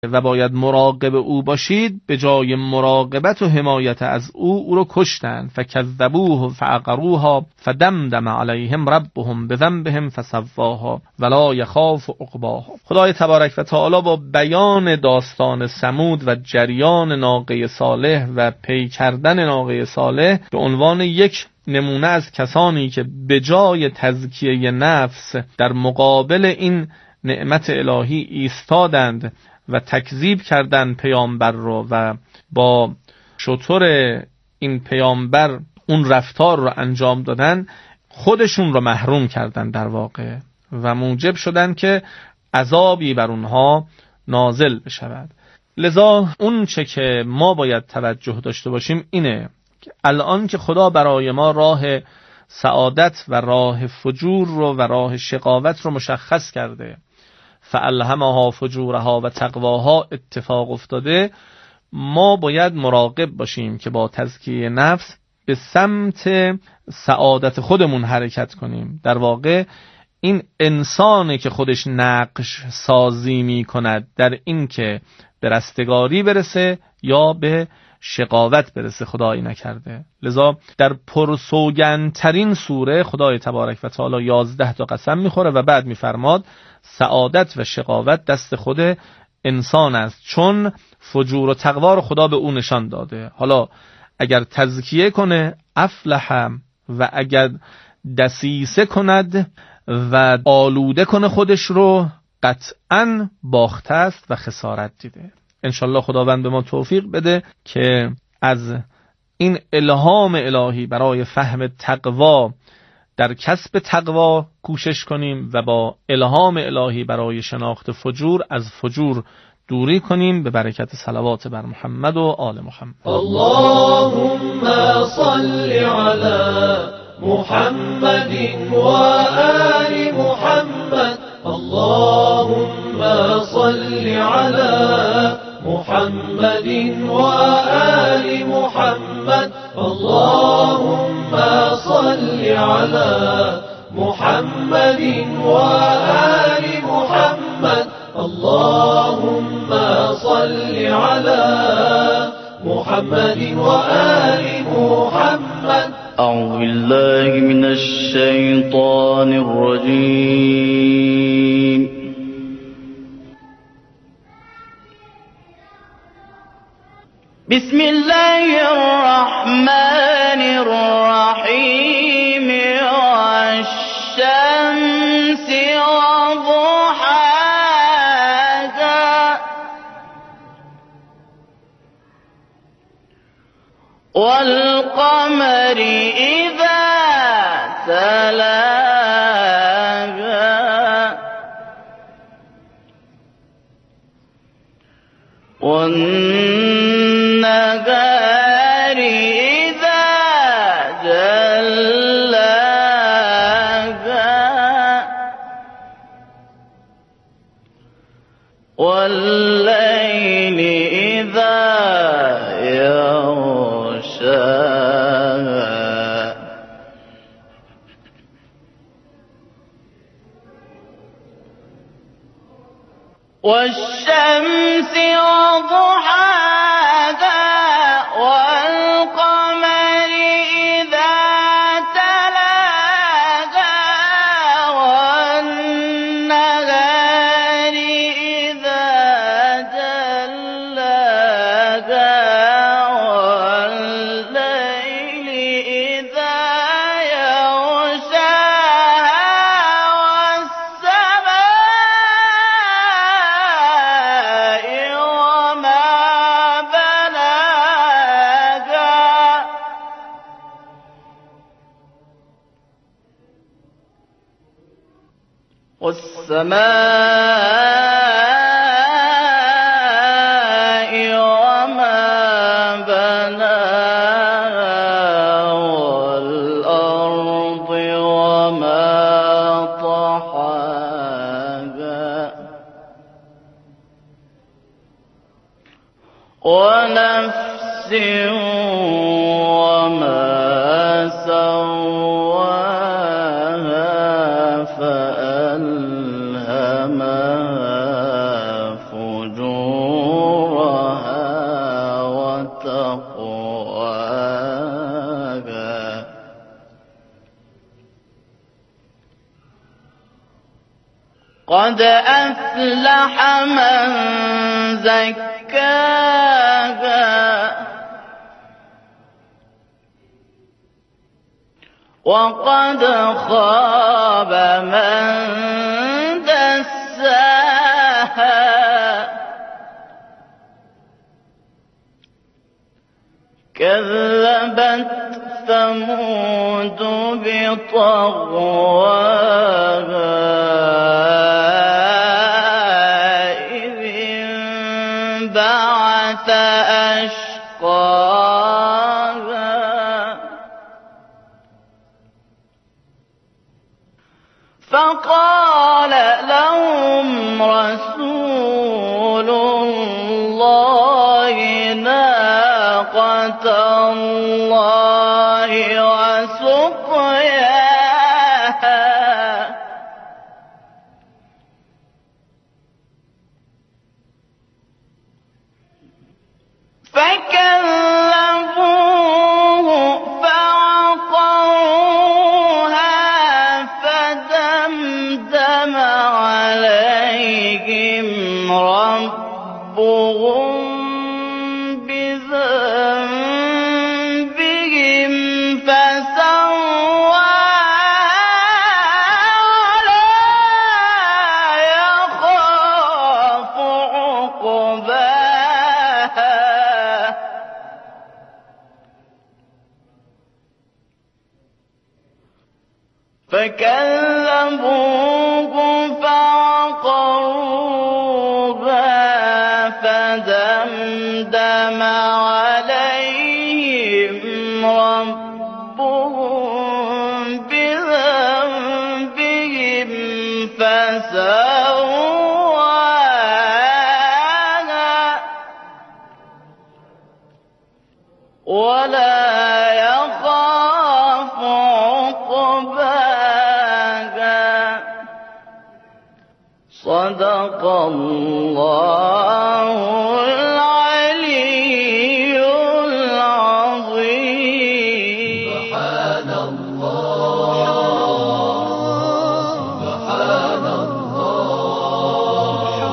و باید مراقب او باشید، به جای مراقبت و حمایت از او رو کشتن. فکذبوه فعقروها فدمدم علیهم ربهم بذنبهم فسواها ولا یخاف عقباها. خدای تبارک و تعالی با بیان داستان ثمود و جریان ناقه صالح و پی کردن ناقه صالح به عنوان یک نمونه از کسانی که به جای تزکیه نفس در مقابل این نعمت الهی ایستادند و تکذیب کردن پیامبر رو و با شطور این پیامبر اون رفتار رو انجام دادن، خودشون رو محروم کردن در واقع و موجب شدن که عذابی بر اونها نازل بشود. لذا اون چه که ما باید توجه داشته باشیم اینه که الان که خدا برای ما راه سعادت و راه فجور رو و راه شقاوت رو مشخص کرده، فالهمها فجورها و تقواها اتفاق افتاده، ما باید مراقب باشیم که با تزکیه نفس به سمت سعادت خودمون حرکت کنیم. در واقع این انسانی که خودش نقش سازی می کند در این که به رستگاری برسه یا به شقاوت برسه، خدایی نکرده. لذا در پرسوگندترین سوره خدای تبارک و تعالی 11 تا قسم میخوره و بعد میفرماد سعادت و شقاوت دست خود انسان است، چون فجور و تقوا رو خدا به او نشان داده. حالا اگر تزکیه کنه افلح و اگر دسیسه کند و آلوده کنه خودش رو قطعاً باخته است و خسارت دیده. انشالله خداوند به ما توفیق بده که از این الهام الهی برای فهم تقوا در کسب تقوا کوشش کنیم و با الهام الهی برای شناخت فجور از فجور دوری کنیم، به برکت صلوات بر محمد و آل محمد. اللهم صل علی محمد و آل محمد. اللهم صل علی محمد و آل محمد. اللهم صل علی محمد و آل محمد. اللهم صل علی محمد و آل محمد. أعوذ بالله من الشيطان الرجيم. بسم الله الرحمن الرحيم. والشمس وضحاها والقمر إذا تلاها والنهار إذا جلاها والليل إذا يغشاها والشمس وضحاها والقمر إذا تلاها والنهار إذا جلاها والليل إذا يغشاها والسماء وما بناها والسماء وما بناها والأرض وما طحاها ونفس وما سواها فألهمها فجورها قد أفلح من زكاها وقد خاب من دساها كذبت ثمود بطغواها إذ انبعث أشقاها فقال لهم رسول الله ناقة الله وسقياها فكذبوه فعقروها فدمدم عليهم ربهم بذنبهم فسواها ولا يخاف عقباها فكذبوه فعقروها فدمدم عليهم ربهم بذنبهم فسواها ولا يخاف عقباها صدق الله العلي العظيم. سبحان الله سبحان الله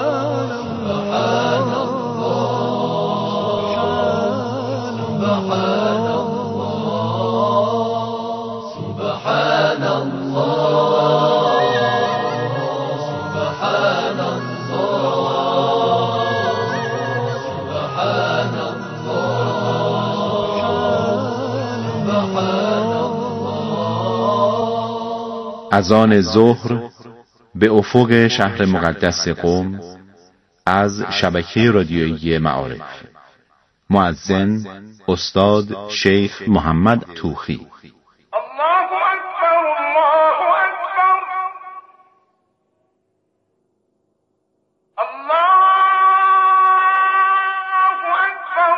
سبحان الله سبحان الله سبحان الله سبحان الله سبحان الله. اذان ظهر به افق شهر مقدس قم از شبکه رادیویی معارف. مؤذن استاد شیخ محمد توخی. الله أكبر الله أكبر الله أكبر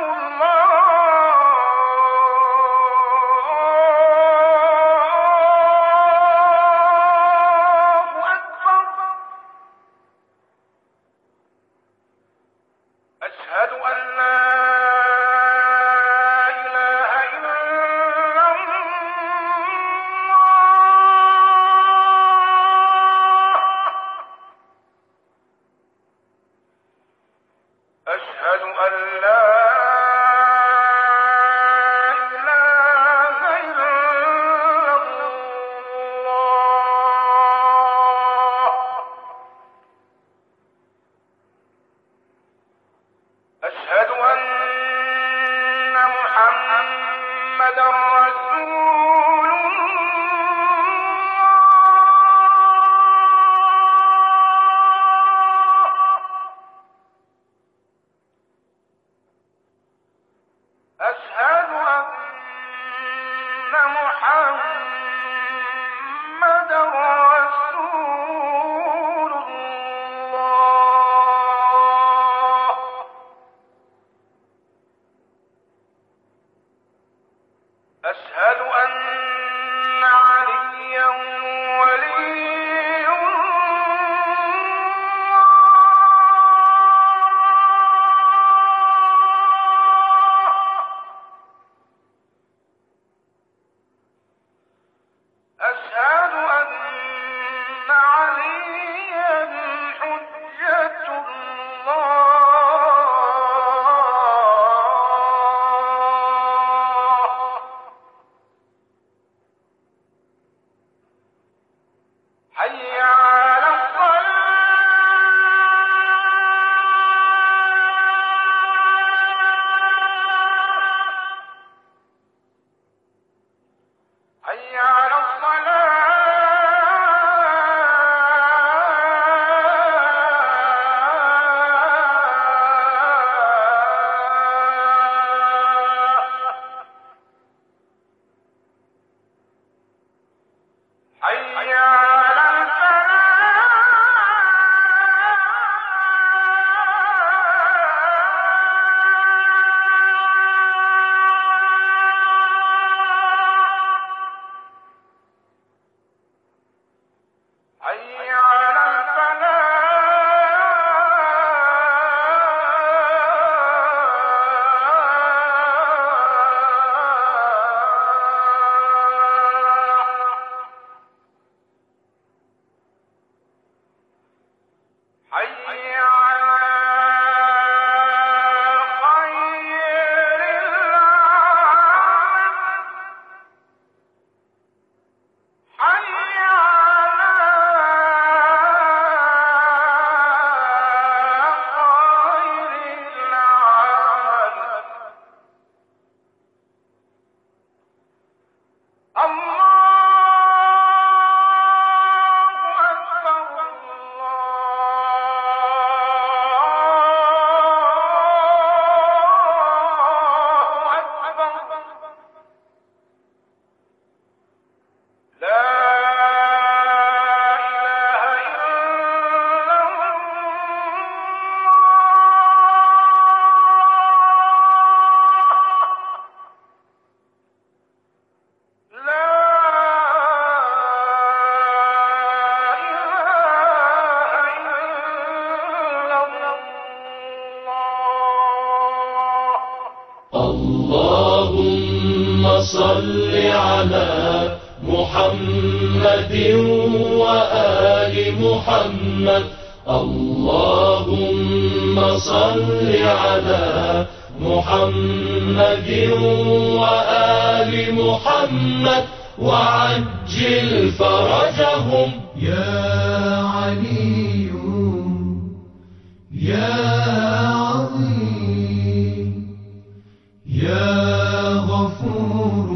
الله أكبر. أشهد أن لا إله إلا الله. أشهد أن لا إله إلا الله. أشهد أن محمدا رسول الله. أشهد أن محمدا رسول الله. اللهم صل على محمد وآل محمد اللهم صل على محمد وآل محمد وعجل فرجهم يا علي يا عظيم يا غفور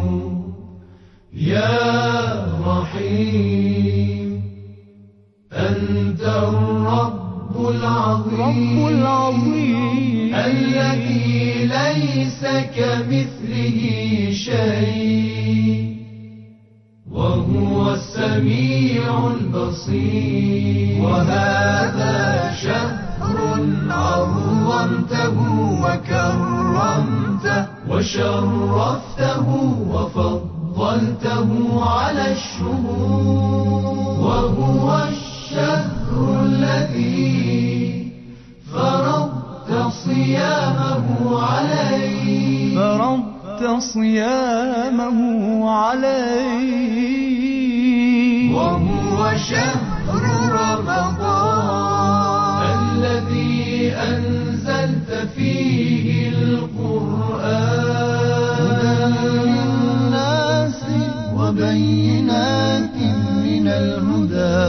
يا رحيم أنت الرب العظيم الذي ليس كمثله شيء وهو السميع البصير وهذا شهر عظمته وكرمته وشرفته وفضلته على الشهور وهو الشهر الذي فرضت صيامه عليه وهو شهر رمضان الذي أنزلت فيه القرآن للناس وبينات من الهدى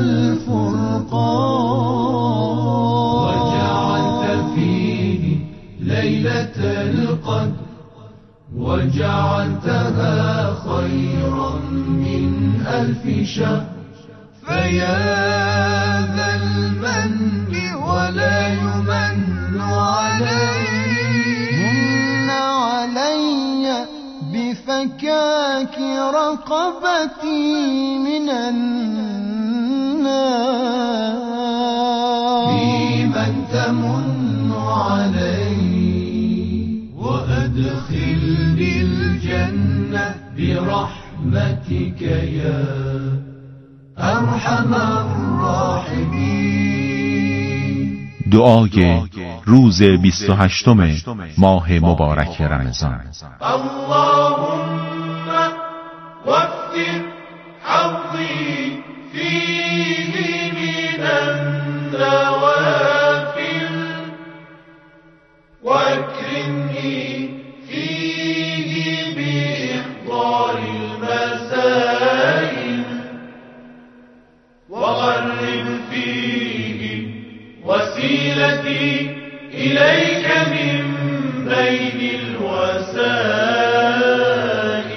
والفرقان وجعلت فيه ليلة القدر وجعلتها خيرا من 1000 شهر فيا ذا المن ولا يمن عليه من علي بفكاك رقبتي من النار بمن تمن علي وأدخلني الجنة برحمتك يا أرحم الراحمين. دعای روز 28 ماه مبارک رمضان. اللهم وفر حظي فيه من النوافل واكرمني فيه بإحضار المسائل وغرب فيه وسيلتي إليك من بين الوسائل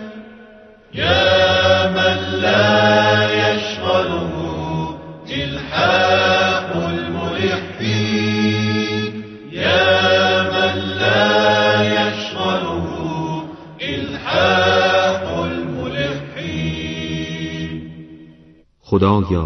يا من لا يشغله إلحاح الملحين يا من لا يشغله إلحاح الملحين. خدایا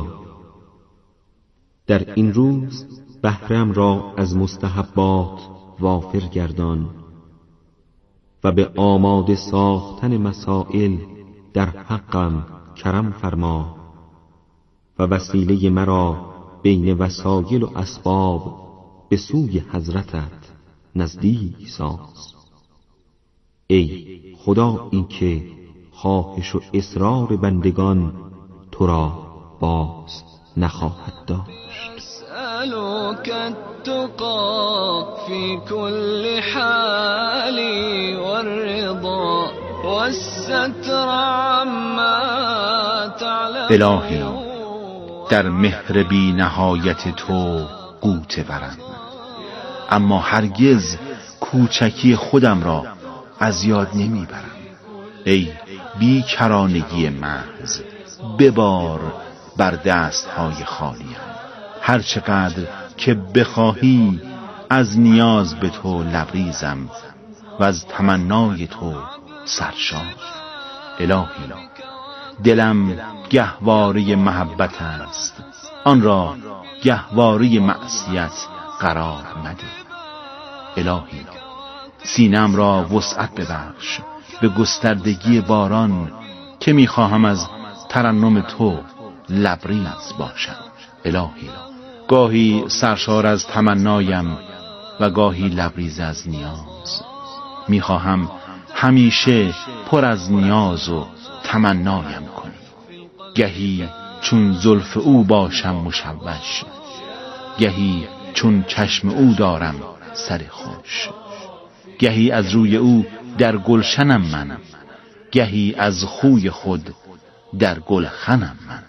در این روز بهرم را از مستحبات وافر گردان و به آماده ساختن مسائل در حقم کرم فرما و وسیله مرا بین وسایل و اسباب به سوی حضرتت نزدیک ساز. ای خدا، این که خواهش و اصرار بندگان تو را باز نخواهد داشت. أسألك التقى في كل حال والرضا والستر عما تعلم. الهی، در مهر بی نهایت تو غوطه برم، اما هرگز کوچکی خودم را از یاد نمیبرم. ای بیکرانگی محض، ببار بر دستهای خالیم. هر چقدر که بخواهی از نیاز به تو لبریزم و از تمنای تو سرشار. الهی، دلم گهواره محبت است، آن را گهواره معصیت قرار مده. الهی، سینم را وسعت ببخش به گستردگی باران که میخواهم از ترنم تو لبریز باشم. الهی، گاهی سرشار از تمنایم و گاهی لبریز از نیاز. میخواهم همیشه پر از نیاز و تمنایم کنی. گهی چون زلف او باشم مشوش، گهی چون چشم او دارم سر خوش. گهی از روی او در گلشنم من، گهی از خوی خود در گلخنم من.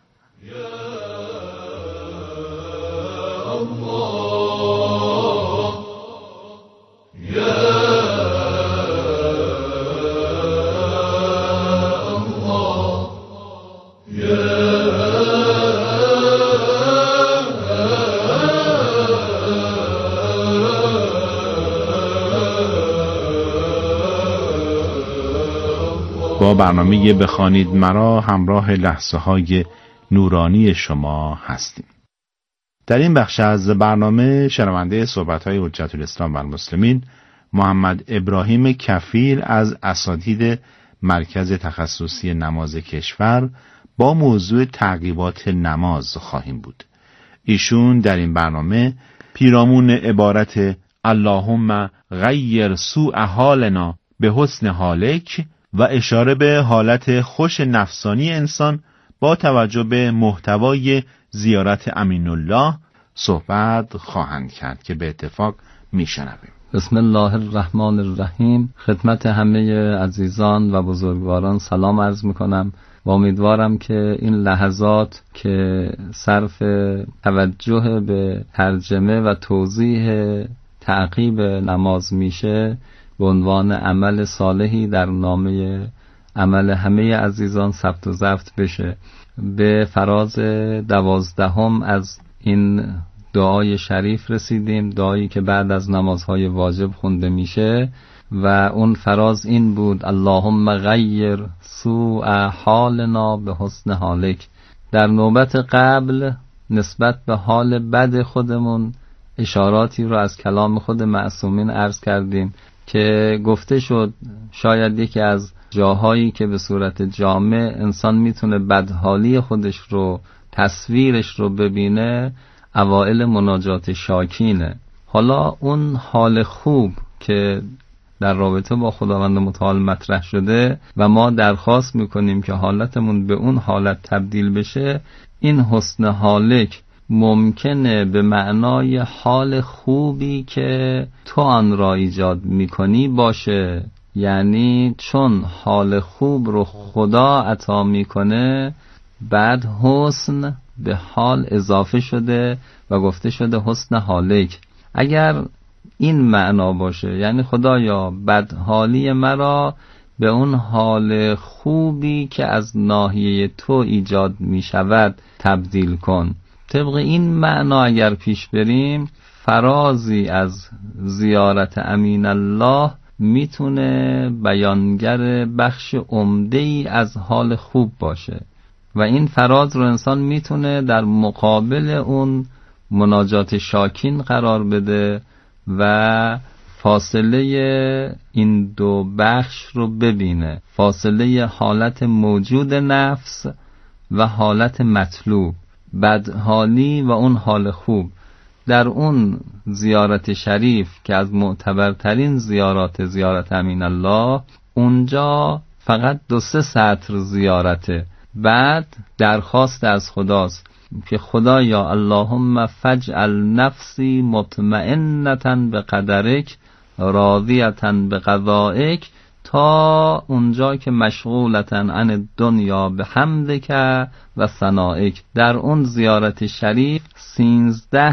با برنامه بخوانید مرا همراه لحظه های نورانی شما هستیم. در این بخش از برنامه شنونده صحبت‌های حجت الاسلام و المسلمین محمد ابراهیم کفیل از اساتید مرکز تخصصی نماز کشور با موضوع تعقیبات نماز خواهیم بود. ایشون در این برنامه پیرامون عبارت اللهم غیر سوء حالنا به حسن حالک و اشاره به حالت خوش نفسانی انسان با توجه به محتوای زیارت امین الله صحبت خواهند کرد که به اتفاق میشنویم. بسم الله الرحمن الرحیم. خدمت همه عزیزان و بزرگواران سلام عرض میکنم و امیدوارم که این لحظات که صرف توجه به ترجمه و توضیح تعقیب نماز میشه به عنوان عمل صالحی در نامه عمل همه عزیزان ثبت و ضبط بشه. به فراز 12 از این دعای شریف رسیدیم، دعایی که بعد از نمازهای واجب خونده میشه و اون فراز این بود اللهم غیر سوء حالنا به حسن حالک. در نوبت قبل نسبت به حال بد خودمون اشاراتی رو از کلام خود معصومین عرض کردیم که گفته شد شاید یکی از جاهایی که به صورت جامع انسان میتونه بدحالی خودش رو تصویرش رو ببینه اوائل مناجات شاکینه. حالا اون حال خوب که در رابطه با خداوند متعال مطرح شده و ما درخواست میکنیم که حالتمون به اون حالت تبدیل بشه، این حسن حالک ممکنه به معنای حال خوبی که تو آن را ایجاد میکنی باشه. یعنی چون حال خوب رو خدا عطا میکنه بعد حسن به حال اضافه شده و گفته شده حسن حالک. اگر این معنا باشه یعنی خدایا بدحالی مرا به اون حال خوبی که از ناحیه تو ایجاد می شود تبدیل کن. طبق این معنا اگر پیش بریم فرازی از زیارت امین الله میتونه بیانگر بخش عمده‌ای از حال خوب باشه و این فراز رو انسان میتونه در مقابل اون مناجات شاکین قرار بده و فاصله این دو بخش رو ببینه، فاصله حالت موجود نفس و حالت مطلوب، بدحالی و اون حال خوب. در اون زیارت شریف که از معتبرترین زیارت امین الله، اونجا فقط 2-3 سطر زیارته. بعد درخواست از خداست که خدایا اللهم فجعل نفسی مطمئنة بقدرک راضیة بقضائک، تا اونجا که مشغولة عن الدنیا بحمدک و ثنائک. در اون زیارت شریف 13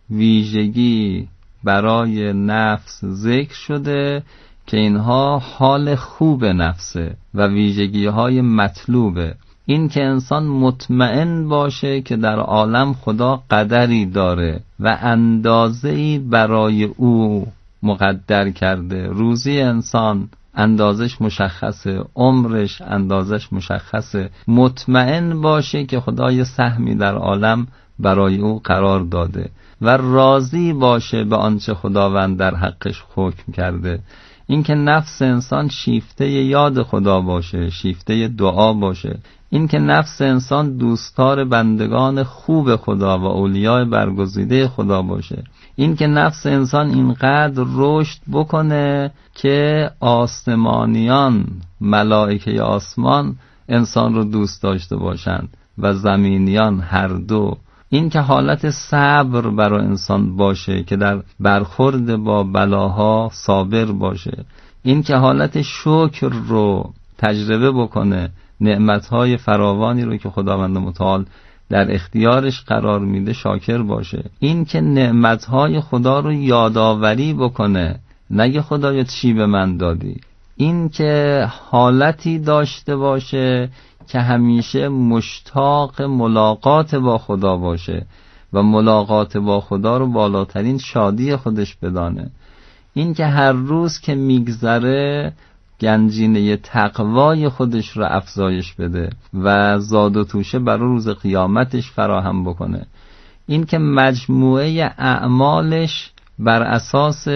ویژگی برای نفس ذکر شده که اینها حال خوب نفسه و ویژگی های مطلوبه. این که انسان مطمئن باشه که در عالم خدا قدری داره و اندازه‌ای برای او مقدر کرده. روزی انسان اندازش مشخصه، عمرش اندازش مشخصه. مطمئن باشه که خدا یه سهمی در عالم برای او قرار داده و راضی باشه به آنچه خداوند در حقش حکم کرده. اینکه نفس انسان شیفته یاد خدا باشه، شیفته دعا باشه. اینکه نفس انسان دوستدار بندگان خوب خدا و اولیاء برگزیده خدا باشه. این که نفس انسان اینقدر رشد بکنه که آسمانیان، ملائکه آسمان انسان رو دوست داشته باشند و زمینیان هر دو. این که حالت صبر برای انسان باشه که در برخورد با بلاها صابر باشه. این که حالت شکر رو تجربه بکنه، نعمتهای فراوانی رو که خداوند متعال در اختیارش قرار میده شاکر باشه. این که نعمتهای خدا رو یادآوری بکنه، نگه خدایا چی به من دادی. این که حالتی داشته باشه که همیشه مشتاق ملاقات با خدا باشه و ملاقات با خدا رو بالاترین شادی خودش بدانه. این که هر روز که میگذره گنجینه تقوای خودش رو افزایش بده و زاد و توشه برای روز قیامتش فراهم بکنه. این که مجموعه اعمالش بر اساس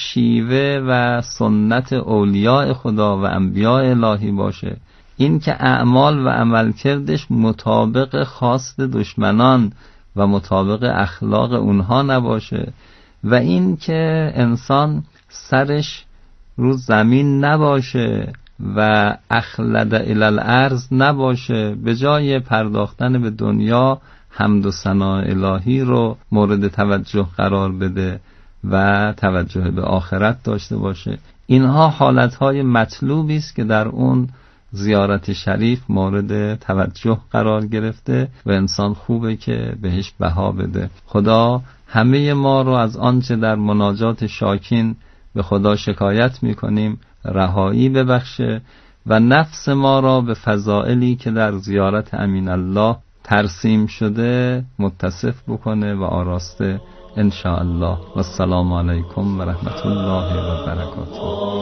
شیوه و سنت اولیاء خدا و انبیاء الهی باشه. این که اعمال و عملکردش مطابق خواست دشمنان و مطابق اخلاق اونها نباشه. و این که انسان سرش رو زمین نباشه و اخلد الی الارض نباشه، به جای پرداختن به دنیا حمد و ثنا الهی رو مورد توجه قرار بده و توجه به آخرت داشته باشه. اینها حالتهای مطلوبی است که در اون زیارت شریف مورد توجه قرار گرفته و انسان خوبه که بهش بها بده. خدا همه ما رو از آنچه در مناجات شاکین به خدا شکایت میکنیم رهایی ببخشه و نفس ما را به فضائلی که در زیارت امین الله ترسیم شده متصف بکنه و آراسته ان شاء الله. و السلام علیکم و رحمت الله و برکاته.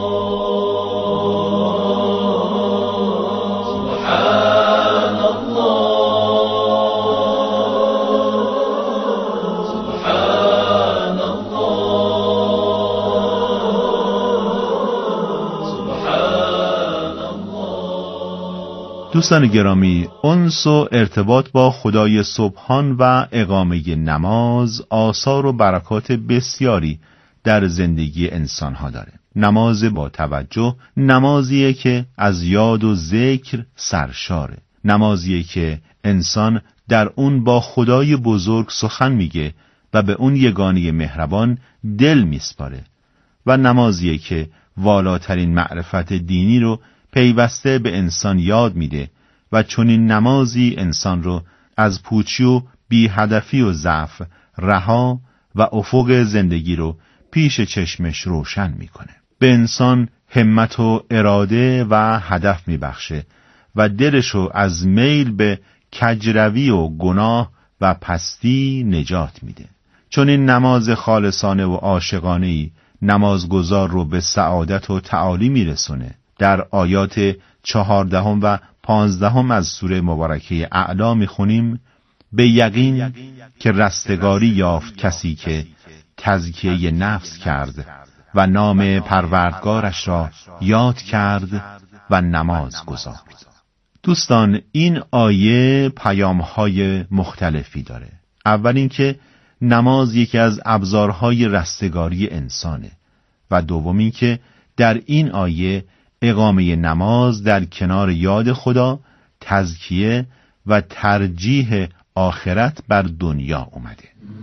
دوستان گرامی، انس و ارتباط با خدای سبحان و اقامه نماز آثار و برکات بسیاری در زندگی انسانها داره. نماز با توجه نمازیه که از یاد و ذکر سرشاره، نمازیه که انسان در اون با خدای بزرگ سخن میگه و به اون یگانه مهربان دل میسپاره و نمازیه که والاترین معرفت دینی رو پیوسته به انسان یاد میده و چنین نمازی انسان رو از پوچی و بی هدفی و ضعف رها و افق زندگی رو پیش چشمش روشن میکنه. به انسان همت و اراده و هدف میبخشه و دلش رو از میل به کجروی و گناه و پستی نجات میده. چنین نماز خالصانه و عاشقانه‌ای نمازگزار رو به سعادت و تعالی میرسونه. در آیات 14 و 15 از سوره مبارکه اعلا میخونیم: به یقین که رستگاری یافت کسی که تزکیه نفس کرد و نام پروردگارش را یاد کرد و نماز گزارد. دوستان، این آیه پیام‌های مختلفی داره. اول اینکه نماز یکی از ابزارهای رستگاری انسانه و دوم اینکه در این آیه اقامه نماز در کنار یاد خدا، تزکیه و ترجیح آخرت بر دنیا اومده.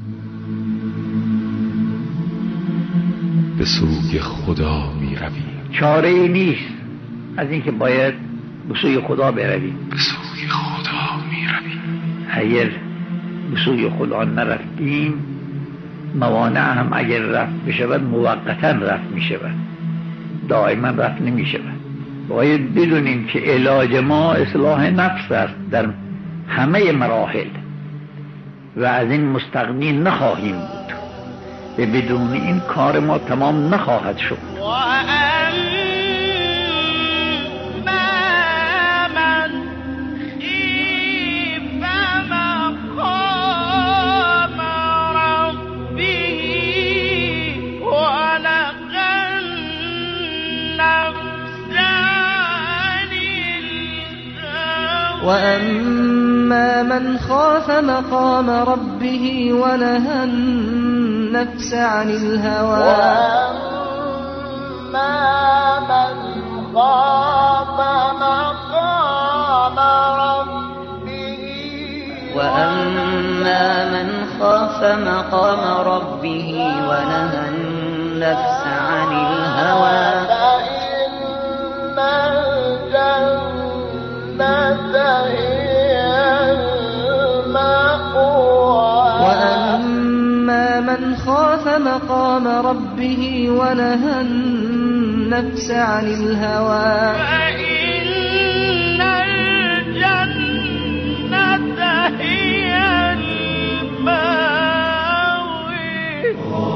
به سوی خدا می روی، چاره ای نیست از اینکه باید به سوی خدا برویم. به سوی خدا می روی. اگر به سوی خدا نرفتیم، موانع هم اگر رفت بشود موقتا رفت می شود، دائما رفت نمی شود. باید بدونیم که علاج ما اصلاح نفس است در همه مراحل و از این مستغنی نخواهیم بود و بدون این کار ما تمام نخواهد شد. وأما من خاف مقام ربه ونهى النفس عن الهوى وأما من خاف مقام ربه ونهى النفس عن الهوى فإن الجنة هي المأوى وأما من خاف مقام ربه ونهى النفس عن الهوى فإن الجنة هي المأوى.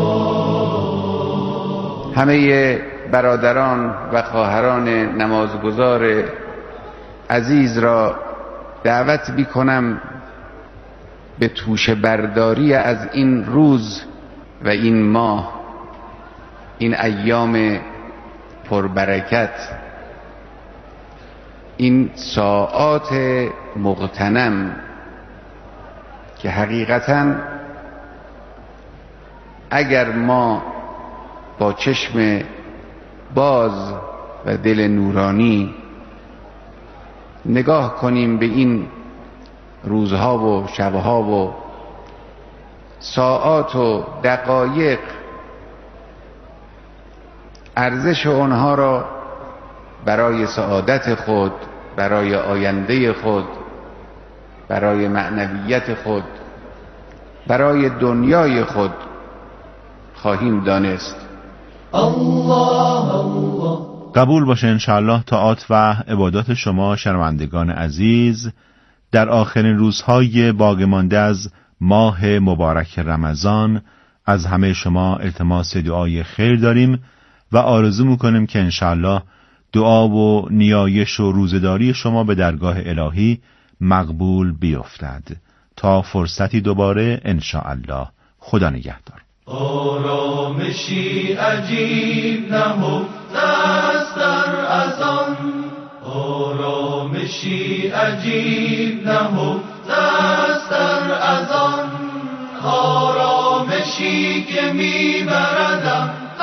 همه برادران و خواهران نمازگزار عزیز را دعوت می‌کنم به توشه برداری از این روز و این ماه، این ایام پربرکت، این ساعات مغتنم که حقیقتاً اگر ما با چشم باز و دل نورانی نگاه کنیم به این روزها و شبها و ساعات و دقایق، ارزش آنها را برای سعادت خود، برای آینده خود، برای معنویت خود، برای دنیای خود خواهیم دانست. قبول باشه انشاءالله طاعات و عبادات شما شنوندگان عزیز در آخرین روزهای باقی مانده از ماه مبارک رمضان از همه شما التماس دعای خیر داریم و آرزو میکنیم که انشاءالله دعا و نیایش و روزداری شما به درگاه الهی مقبول بیفتد. تا فرصتی دوباره انشاءالله. خدا نگهدار. آرامشی عجیب نهفته است در اذان، آرامشی عجیب نهفته است در اذان، آرامشی که میبردم